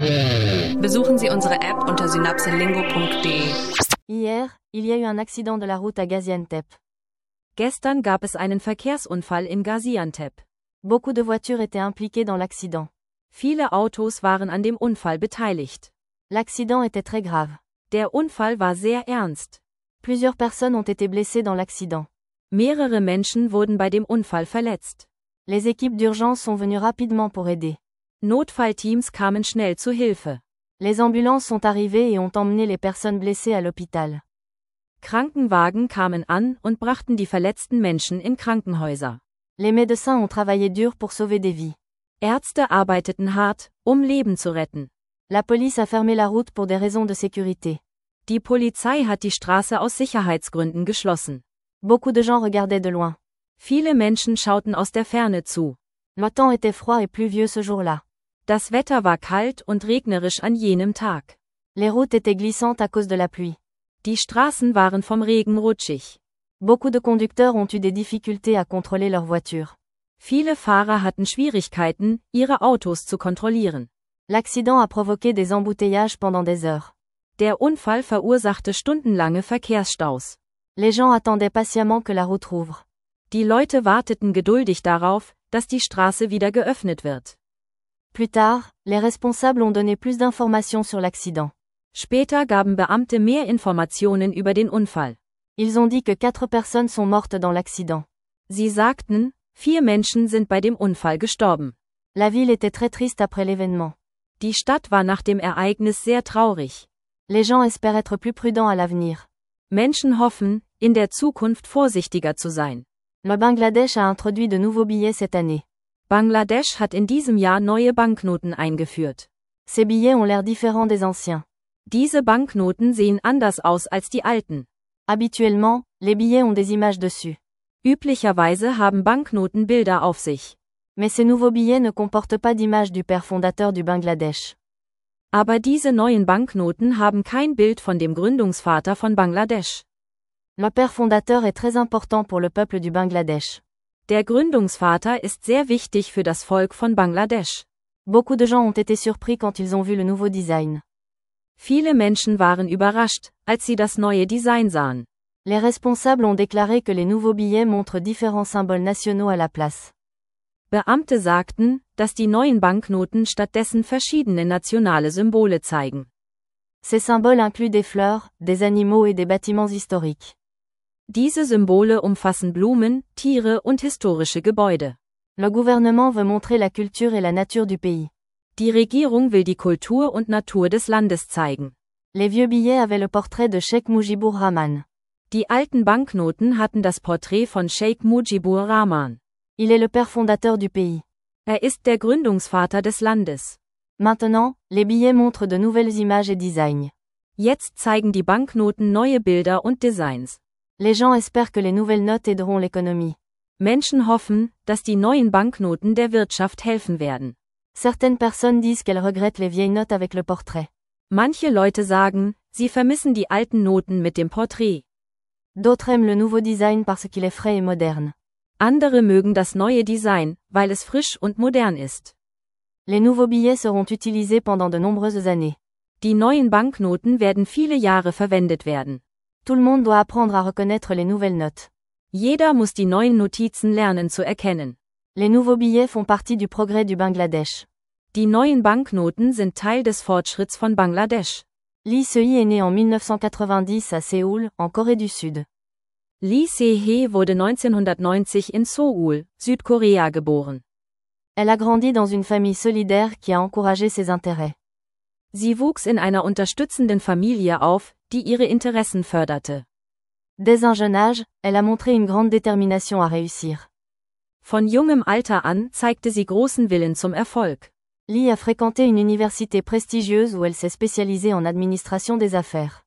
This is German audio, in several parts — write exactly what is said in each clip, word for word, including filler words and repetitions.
Besuchen Sie unsere App unter synapselingo punkt de. Hier, il y a eu un accident de la route à Gaziantep. Gestern gab es einen Verkehrsunfall in Gaziantep. Beaucoup de voitures étaient impliquées dans l'accident. Viele Autos waren an dem Unfall beteiligt. L'accident était très grave. Der Unfall war sehr ernst. Plusieurs personnes ont été blessées dans l'accident. Mehrere Menschen wurden bei dem Unfall verletzt. Les équipes d'urgence sont venues rapidement pour aider. Notfallteams kamen schnell zu Hilfe. Les ambulances sont arrivées et ont emmené les personnes blessées à l'hôpital. Krankenwagen kamen an und brachten die verletzten Menschen in Krankenhäuser. Les médecins ont travaillé dur pour sauver des vies. Ärzte arbeiteten hart, um Leben zu retten. La police a fermé la route pour des raisons de sécurité. Die Polizei hat die Straße aus Sicherheitsgründen geschlossen. Beaucoup de gens regardaient de loin. Viele Menschen schauten aus der Ferne zu. Le temps était froid et pluvieux ce jour-là. Das Wetter war kalt und regnerisch an jenem Tag. Les routes étaient glissantes à cause de la pluie. Die Straßen waren vom Regen rutschig. Beaucoup de conducteurs ont eu des difficultés à contrôler leur voiture. Viele Fahrer hatten Schwierigkeiten, ihre Autos zu kontrollieren. L'accident a provoqué des embouteillages pendant des heures. Der Unfall verursachte stundenlange Verkehrsstaus. Les gens attendaient patiemment que la route rouvre. Die Leute warteten geduldig darauf, dass die Straße wieder geöffnet wird. Plus tard, les responsables ont donné plus d'informations sur l'accident. Später gaben Beamte mehr Informationen über den Unfall. Ils ont dit que quatre personnes sont mortes dans l'accident. Sie sagten, vier Menschen sind bei dem Unfall gestorben. La ville était très triste après l'événement. Die Stadt war nach dem Ereignis sehr traurig. Les gens espèrent être plus prudents à l'avenir. Menschen hoffen, in der Zukunft vorsichtiger zu sein. Le Bangladesh a introduit de nouveaux billets cette année. Bangladesch hat in diesem Jahr neue Banknoten eingeführt. Ces billets ont l'air différents des anciens. Diese Banknoten sehen anders aus als die alten. Habituellement, les billets ont des images dessus. Üblicherweise haben Banknoten Bilder auf sich. Mais ces nouveaux billets ne comportent pas d'image du père fondateur du Bangladesh. Aber diese neuen Banknoten haben kein Bild von dem Gründungsvater von Bangladesch. Le père fondateur est très important pour le peuple du Bangladesh. Der Gründungsvater ist sehr wichtig für das Volk von Bangladesch. Beaucoup de gens ont été surpris quand ils ont vu le nouveau design. Viele Menschen waren überrascht, als sie das neue Design sahen. Les responsables ont déclaré que les nouveaux billets montrent différents symboles nationaux à la place. Beamte sagten, dass die neuen Banknoten stattdessen verschiedene nationale Symbole zeigen. Ces symboles incluent des fleurs, des animaux et des bâtiments historiques. Diese Symbole umfassen Blumen, Tiere und historische Gebäude. Le gouvernement veut montrer la culture et la nature du pays. Die Regierung will die Kultur und Natur des Landes zeigen. Les vieux billets avaient le portrait de Sheikh Mujibur Rahman. Die alten Banknoten hatten das Porträt von Sheikh Mujibur Rahman. Il est le père fondateur du pays. Er ist der Gründungsvater des Landes. Maintenant, les billets montrent de nouvelles images et designs. Jetzt zeigen die Banknoten neue Bilder und Designs. Les gens espèrent que les nouvelles notes aideront l'économie. Menschen hoffen, dass die neuen Banknoten der Wirtschaft helfen werden. Certaines personnes disent qu'elles regrettent les vieilles notes avec le portrait. Manche Leute sagen, sie vermissen die alten Noten mit dem Porträt. D'autres aiment le nouveau design parce qu'il est frais et moderne. Andere mögen das neue Design, weil es frisch und modern ist. Les nouveaux billets seront utilisés pendant de nombreuses années. Die neuen Banknoten werden viele Jahre verwendet werden. Tout le monde doit apprendre à reconnaître les nouvelles notes. Jeder muss die neuen Notizen lernen zu erkennen. Les nouveaux billets font partie du progrès du Bangladesh. Die neuen Banknoten sind Teil des Fortschritts von Bangladesch. Lee Se-hee est né en mille neuf cent quatre-vingt-dix à Séoul, en Corée du Sud. Lee Se-hee wurde neunzehnhundertneunzig in Seoul, Südkorea geboren. Elle a grandi dans une famille solidaire qui a encouragé ses intérêts. Sie wuchs in einer unterstützenden Familie auf, die ihre Interessen förderte. Dès un jeune âge, elle a montré une grande détermination à réussir. Von jungem Alter an zeigte sie großen Willen zum Erfolg. Lee a fréquenté une université prestigieuse où elle s'est spécialisée en administration des affaires.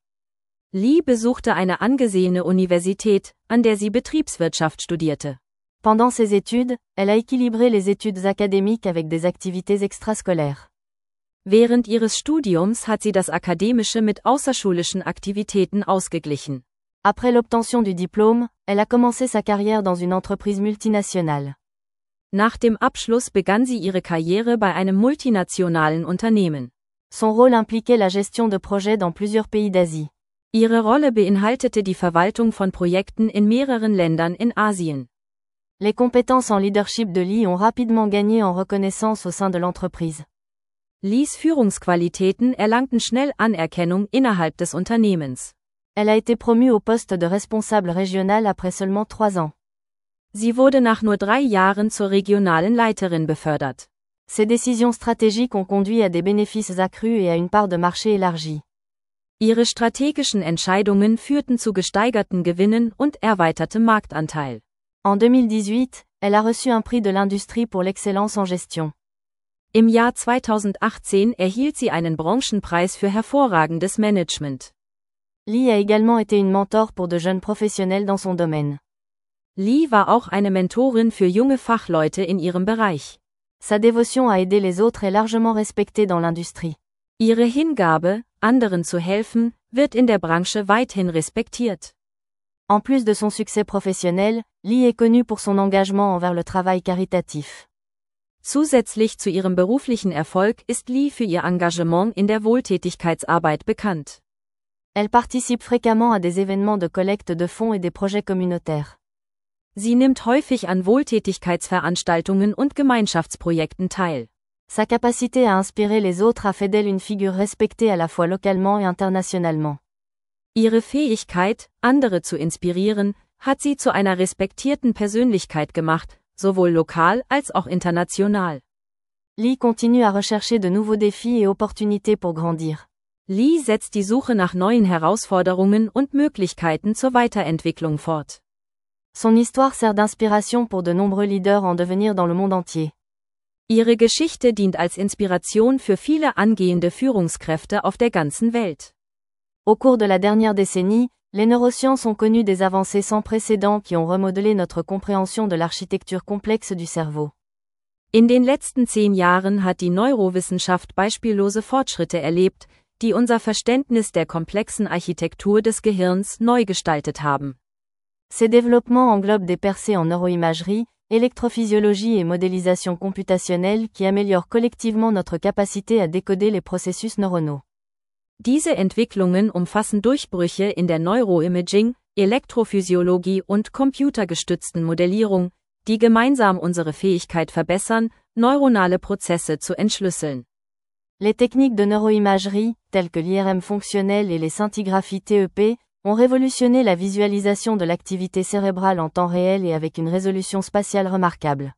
Lee besuchte eine angesehene Universität, an der sie Betriebswirtschaft studierte. Pendant ses études, elle a équilibré les études académiques avec des activités extrascolaires. Während ihres Studiums hat sie das Akademische mit außerschulischen Aktivitäten ausgeglichen. Après l'obtention du diplôme, elle a commencé sa carrière dans une entreprise multinationale. Nach dem Abschluss begann sie ihre Karriere bei einem multinationalen Unternehmen. Son rôle impliquait la gestion de projets dans plusieurs pays d'Asie. Ihre Rolle beinhaltete die Verwaltung von Projekten in mehreren Ländern in Asien. Les compétences en leadership de Lee ont rapidement gagné en reconnaissance au sein de l'entreprise. Lees Führungsqualitäten erlangten schnell Anerkennung innerhalb des Unternehmens. Elle a été promue au poste de responsable régional après seulement trois ans. Sie wurde nach nur drei Jahren zur regionalen Leiterin befördert. Ces décisions stratégiques ont conduit à des bénéfices accrus et à une part de marché élargie. Ihre strategischen Entscheidungen führten zu gesteigerten Gewinnen und erweitertem Marktanteil. En deux mille dix-huit, elle a reçu un prix de l'industrie pour l'excellence en gestion. Im Jahr zweitausendachtzehn erhielt sie einen Branchenpreis für hervorragendes Management. Lee a également été une mentor pour de jeunes professionnels dans son domaine. Lee war auch eine Mentorin für junge Fachleute in ihrem Bereich. Sa dévotion à aider les autres est largement respectée dans l'industrie. Ihre Hingabe, anderen zu helfen, wird in der Branche weithin respektiert. En plus de son succès professionnel, Lee est connue pour son engagement envers le travail caritatif. Zusätzlich zu ihrem beruflichen Erfolg ist Lee für ihr Engagement in der Wohltätigkeitsarbeit bekannt. Elle participe fréquemment à des événements de collecte de fonds et des projets communautaires. Sie nimmt häufig an Wohltätigkeitsveranstaltungen und Gemeinschaftsprojekten teil. Sa capacité à inspirer les autres a fait d'elle une figure respectée à la fois localement et internationalement. Ihre Fähigkeit, andere zu inspirieren, hat sie zu einer respektierten Persönlichkeit gemacht, sowohl lokal als auch international. Lee continue à rechercher de nouveaux défis et opportunités pour grandir. Lee setzt die Suche nach neuen Herausforderungen und Möglichkeiten zur Weiterentwicklung fort. Son histoire sert d'inspiration pour de nombreux leaders en devenir dans le monde entier. Ihre Geschichte dient als Inspiration für viele angehende Führungskräfte auf der ganzen Welt. Au cours de la dernière décennie, les neurosciences ont connu des avancées sans précédent qui ont remodelé notre compréhension de l'architecture complexe du cerveau. In den letzten zehn Jahren hat die Neurowissenschaft beispiellose Fortschritte erlebt, die unser Verständnis der komplexen Architektur des Gehirns neu gestaltet haben. Ces développements englobent des percées en neuroimagerie, électrophysiologie et modélisation computationnelle qui améliorent collectivement notre capacité à décoder les processus neuronaux. Diese Entwicklungen umfassen Durchbrüche in der Neuroimaging, Elektrophysiologie und computergestützten Modellierung, die gemeinsam unsere Fähigkeit verbessern, neuronale Prozesse zu entschlüsseln. Les techniques de neuroimagerie, telles que l'I R M fonctionnel et les scintigraphies T E P, ont révolutionné la visualisation de l'activité cérébrale en temps réel et avec une résolution spatiale remarquable.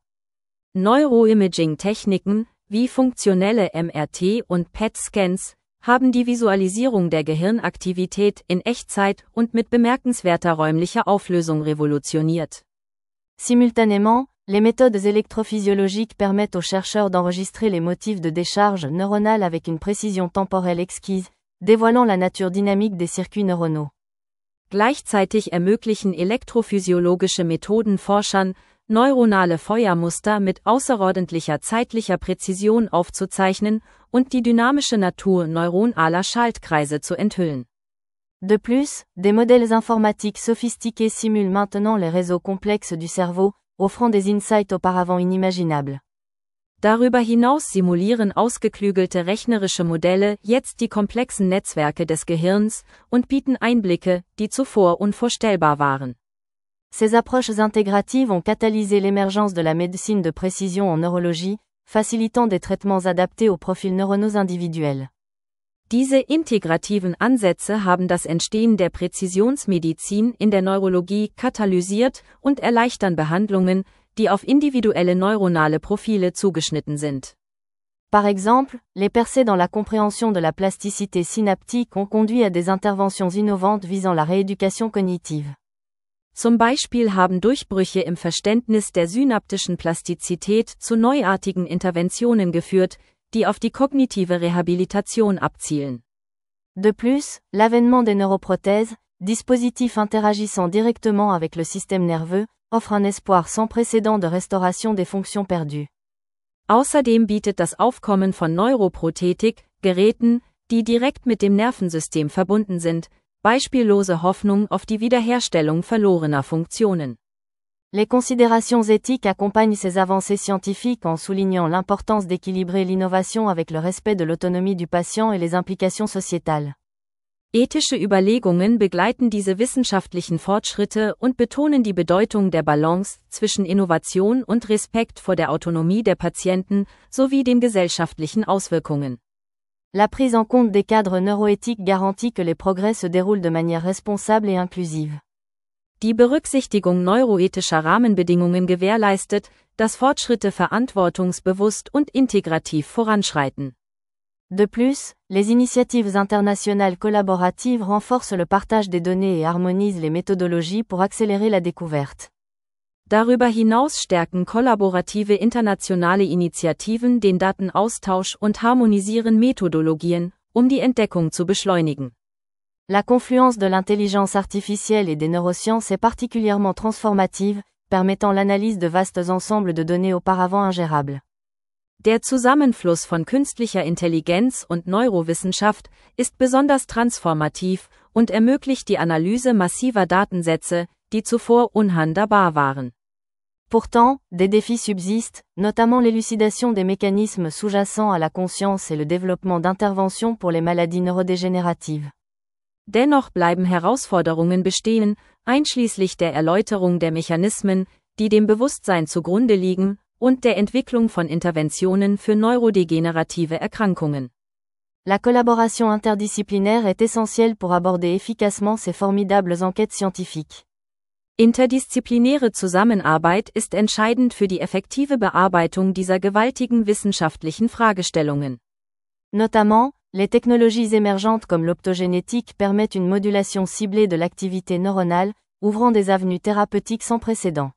Neuroimaging-Techniken, wie funktionelle M R T und P E T-Scans, haben die Visualisierung der Gehirnaktivität in Echtzeit und mit bemerkenswerter räumlicher Auflösung revolutioniert. Simultanément, les méthodes électrophysiologiques permettent aux chercheurs d'enregistrer les motifs de décharge neuronale avec une précision temporelle exquise, dévoilant la nature dynamique des circuits neuronaux. Gleichzeitig ermöglichen elektrophysiologische Methoden Forschern, neuronale Feuermuster mit außerordentlicher zeitlicher Präzision aufzuzeichnen und die dynamische Natur neuronaler Schaltkreise zu enthüllen. De plus, des modèles informatiques sophistiqués simulent maintenant les réseaux complexes du cerveau, offrant des insights auparavant inimaginables. Darüber hinaus simulieren ausgeklügelte rechnerische Modelle jetzt die komplexen Netzwerke des Gehirns und bieten Einblicke, die zuvor unvorstellbar waren. Ces approches intégratives ont catalysé l'émergence de la médecine de précision en neurologie, facilitant des traitements adaptés aux profils neuronaux individuels. Diese integrativen Ansätze haben das Entstehen der Präzisionsmedizin in der Neurologie katalysiert und erleichtern Behandlungen, die auf individuelle neuronale Profile zugeschnitten sind. Par exemple, les percées dans la compréhension de la plasticité synaptique ont conduit à des interventions innovantes visant la rééducation cognitive. Zum Beispiel haben Durchbrüche im Verständnis der synaptischen Plastizität zu neuartigen Interventionen geführt, die auf die kognitive Rehabilitation abzielen. De plus, l'avènement des neuroprothèses, dispositifs interagissant directement avec le système nerveux, offre un espoir sans précédent de restauration des fonctions perdues. Außerdem bietet das Aufkommen von Neuroprothetik, Geräten, die direkt mit dem Nervensystem verbunden sind, beispiellose Hoffnung auf die Wiederherstellung verlorener Funktionen. Les considérations éthiques accompagnent ces avancées scientifiques en soulignant l'importance d'équilibrer l'innovation avec le respect de l'autonomie du patient et les implications sociétales. Ethische Überlegungen begleiten diese wissenschaftlichen Fortschritte und betonen die Bedeutung der Balance zwischen Innovation und Respekt vor der Autonomie der Patienten sowie den gesellschaftlichen Auswirkungen. La prise en compte des cadres neuroéthiques garantit que les progrès se déroulent de manière responsable et inclusive. Die Berücksichtigung neuroethischer Rahmenbedingungen gewährleistet, dass Fortschritte verantwortungsbewusst und integrativ voranschreiten. De plus, les initiatives internationales collaboratives renforcent le partage des données et harmonisent les méthodologies pour accélérer la découverte. Darüber hinaus stärken kollaborative internationale Initiativen den Datenaustausch und harmonisieren Methodologien, um die Entdeckung zu beschleunigen. La confluence de l'intelligence artificielle et des neurosciences est particulièrement transformative, permettant l'analyse de vastes ensembles de données auparavant ingérables. Der Zusammenfluss von künstlicher Intelligenz und Neurowissenschaft ist besonders transformativ und ermöglicht die Analyse massiver Datensätze, die zuvor unhandhabbar waren. Pourtant, des défis subsistent, notamment l'élucidation des mécanismes sous-jacents à la conscience et le développement d'interventions pour les maladies neurodégénératives. Dennoch bleiben Herausforderungen bestehen, einschließlich der Erläuterung der Mechanismen, die dem Bewusstsein zugrunde liegen, und der Entwicklung von Interventionen für neurodegenerative Erkrankungen. La collaboration interdisciplinaire est essentielle pour aborder efficacement ces formidables enquêtes scientifiques. Interdisziplinäre Zusammenarbeit ist entscheidend für die effektive Bearbeitung dieser gewaltigen wissenschaftlichen Fragestellungen. Notamment, les technologies émergentes comme l'optogénétique permettent une modulation ciblée de l'activité neuronale, ouvrant des avenues thérapeutiques sans précédent.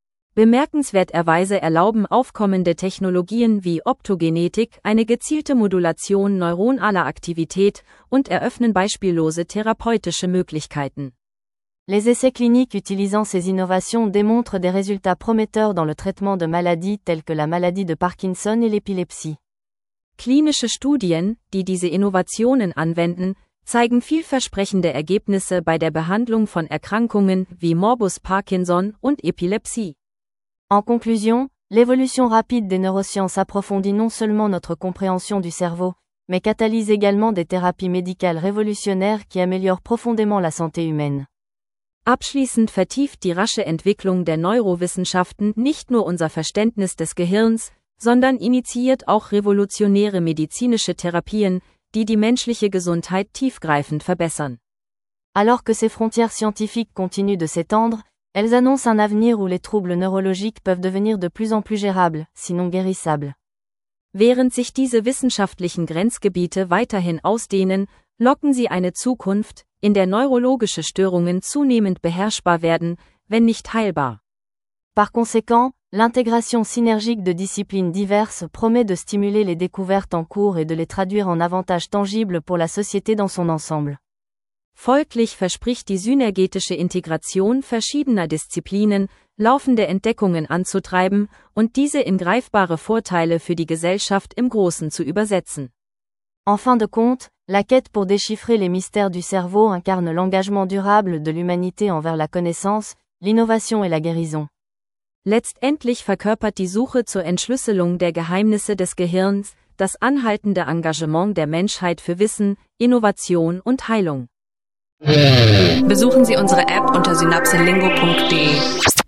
Bemerkenswerterweise erlauben aufkommende Technologien wie Optogenetik eine gezielte Modulation neuronaler Aktivität und eröffnen beispiellose therapeutische Möglichkeiten. Les essais cliniques utilisant ces innovations démontrent des résultats prometteurs dans le traitement de maladies telles que la maladie de Parkinson et l'épilepsie. Klinische Studien, die diese Innovationen anwenden, zeigen vielversprechende Ergebnisse bei der Behandlung von Erkrankungen wie Morbus Parkinson und Epilepsie. En conclusion, l'évolution rapide des neurosciences approfondit non seulement notre compréhension du cerveau, mais catalyse également des thérapies médicales révolutionnaires qui améliorent profondément la santé humaine. Abschließend vertieft die rasche Entwicklung der Neurowissenschaften nicht nur unser Verständnis des Gehirns, sondern initiiert auch revolutionäre medizinische Therapien, die die menschliche Gesundheit tiefgreifend verbessern. Alors que ces frontières scientifiques continuent de s'étendre, elles annoncent un avenir où les troubles neurologiques peuvent devenir de plus en plus gérables, sinon guérissables. Während sich diese wissenschaftlichen Grenzgebiete weiterhin ausdehnen, locken sie eine Zukunft, in der neurologische Störungen zunehmend beherrschbar werden, wenn nicht heilbar. Par conséquent, l'intégration synergique de disciplines diverses promet de stimuler les découvertes en cours et de les traduire en avantages tangibles pour la société dans son ensemble. Folglich verspricht die synergetische Integration verschiedener Disziplinen, laufende Entdeckungen anzutreiben und diese in greifbare Vorteile für die Gesellschaft im Großen zu übersetzen. En fin de compte, la quête pour déchiffrer les mystères du cerveau incarne l'engagement durable de l'humanité envers la connaissance, l'innovation et la guérison. Letztendlich verkörpert die Suche zur Entschlüsselung der Geheimnisse des Gehirns das anhaltende Engagement der Menschheit für Wissen, Innovation und Heilung. Besuchen Sie unsere App unter synapselingo punkt de.